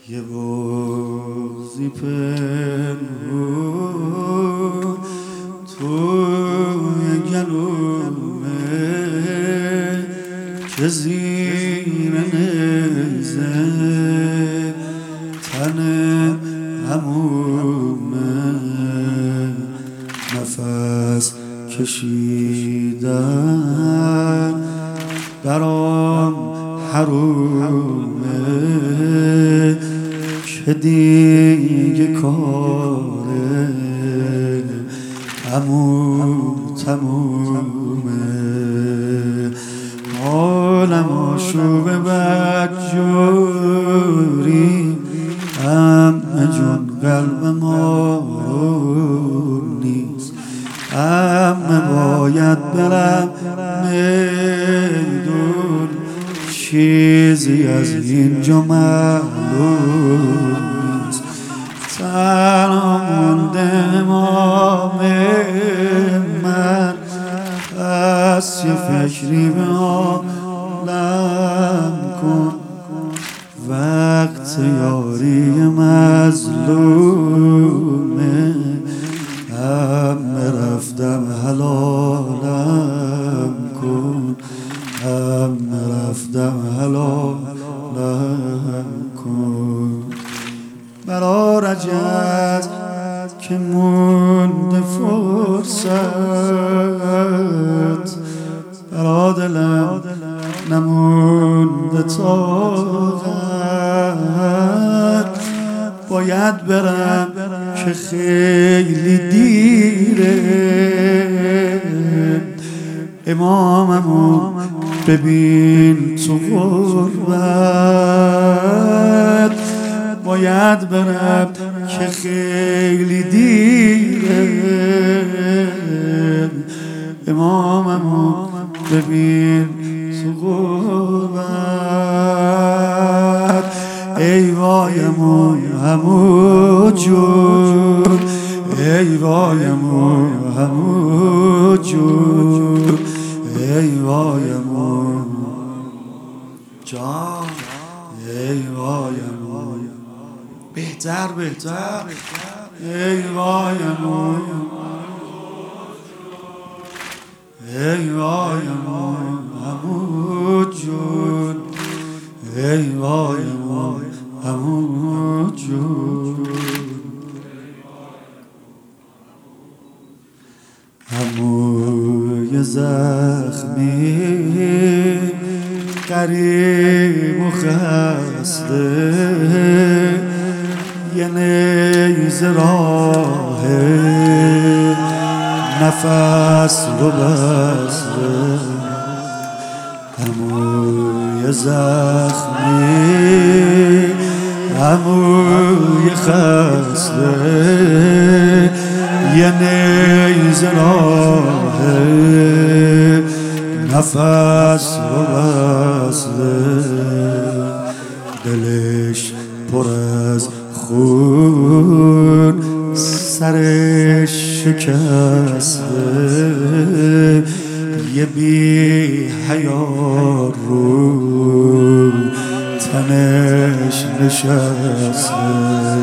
یه بغضی پنهون توی گلومه که زیر نیزه تن عمومه نفس کشیدن برام حرومه که دیگه کار عمو تمومه عالم آشوب بدجوری همه جون قلب ما نیست همه باید برم میدون چیزی از اینجا معلوم نیست تنها مونده امام من پس یه فکری به عالم کن وقت یاری مظلومه همه رفتم حلالم کن همه رفتم حلالم کن برا رجز که مونده فرصت برا دلم نمونده طاقت باید برم که خیلی دیره اماممو ببین تو غربت باید برم که خیلی دیره اماممو ببین تو غربت ای وایم همو جون ای وایم همو جون ای وایم جان ای وایم بهتر ای وایم ای وایم همو جون ای وایم همو جون هموی زخمی قریب و خسته یه نیزه راه نفس رو بسته هموی زخمی هموی خسته یه نیزه راه نفس رو بسته دلش پر از خون سرش شکسته یه بی حیا رو تنش نشسته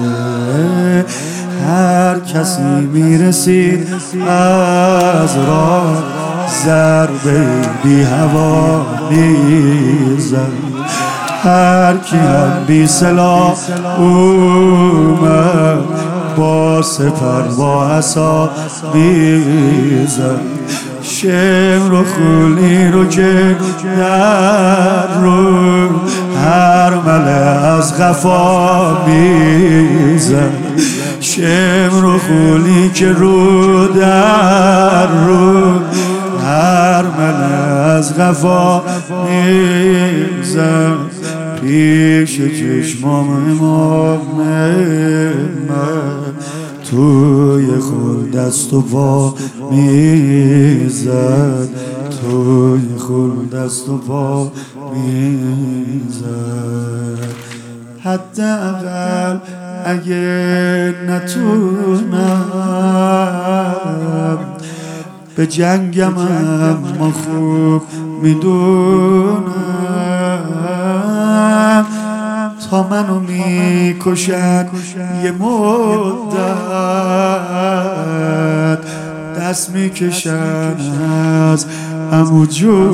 هر کسی میرسید از راه ضربه بی هوا میزد هر کی هم بی سلاح اومد با سپر با عصا میزد شمر و خولی رو که در رو هر مله از غفا میزد شمر و خولی که رو در رو هر مله از غفا میزد پیش چشمام امام من توی خل دست و پا میزد توی خل دست و پا میزد حداقل اگه نتونم به جنگم اما خوب میدونم تا منو میکشن یه مدت دست میکشن از عمو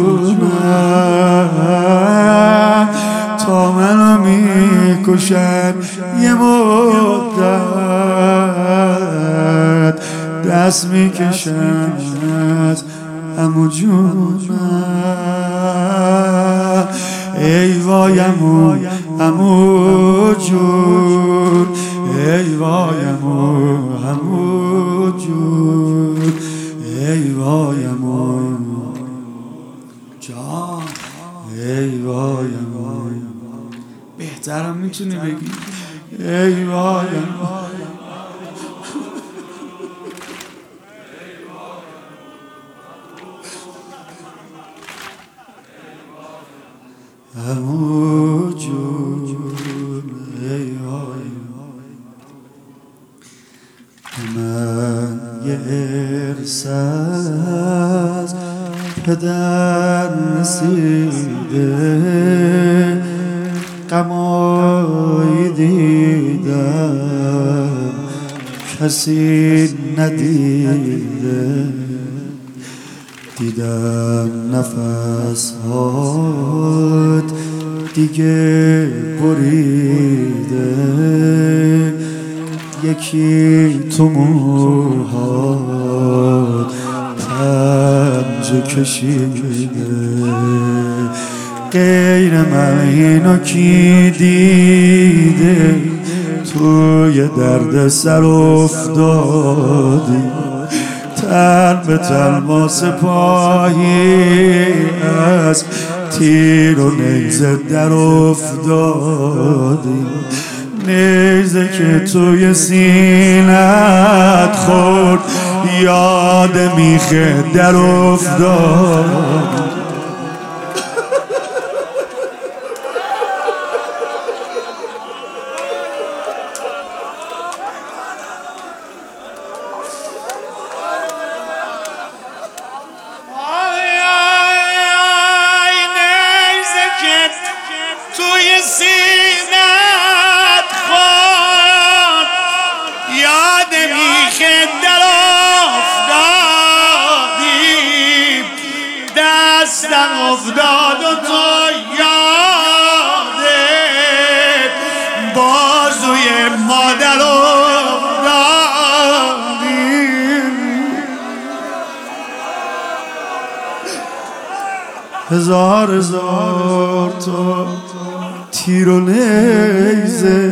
جونم، تا منو میکشن یه مدت دست میکشن از عمو جونم. ای وای عمو جون، ای وای عمو جون، ای وای عمو جان، ای وای عمو. بهترم میتونی بگی ای وای عمو جون، ای وای. من یه ارث از پدر رسیده، غمایی دیدم کسی ندیده، دیدم نفس‌هات دیگه بریده، یکی تو موهات پنجه کشیده. غیر من اینو کی دیده؟ توی درد سر افتادی، تن به تن ما سپاهی از تیر و نیزه در افتادی. نیزه که توی سینت خورد یاد میخه در افتاد. توی سینت خورد یاد میخه در افتادی، دستم افتاد و تو یادت بازوی مادر افتادی. هزار هزار تا تیر و نیزه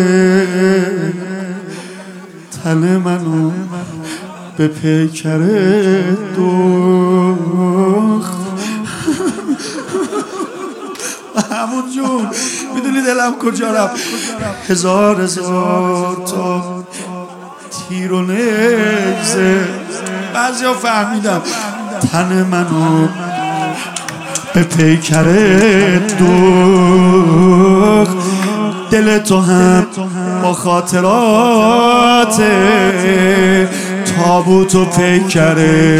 تن منو به پیکر دوخت. عمو جون میدونی دلم کجا رفت؟ هزار هزار تا تیر و نیزه، بعضیا فهمیدم، تن منو به پیکر دوخت. دل تو هم با خاطرات تابوت و پیکر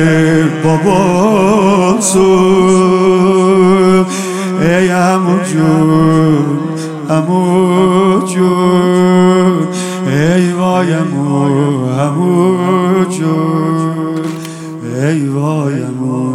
بابا سوخت. ای عمو جون، عمو جون، ای وای عمو جون، ای وای عمو